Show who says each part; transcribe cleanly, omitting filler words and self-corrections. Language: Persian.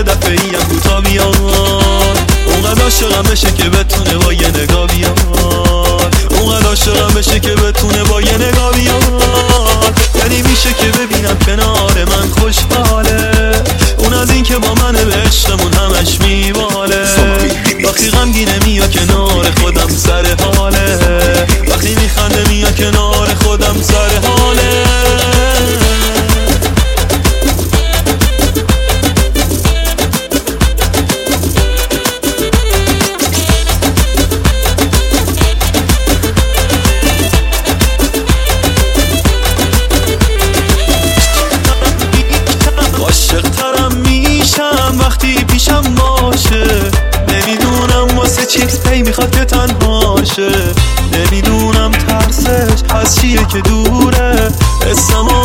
Speaker 1: دفعه ایم کوتا بیاد، اونقدر عاشقم بشه که بتونه با یه نگاه بیاد، اونقدر عاشقم بشه که بتونه با یه نگاه بیاد. یعنی میشه که ببینم کنار من خوشحاله، اون از این که با منه به عشقمون همش میباله. وقتی غمگینه میاد کنار خودم سر حاله، وقتی میخنده میاد کنار خودم سر حاله. عاشق‌ترم میشم وقتی پیشم باشه، نمیدونم واسه چی هی میخواد که تنهاشه، نمیدونم ترسش از چیه که دوره، اسمو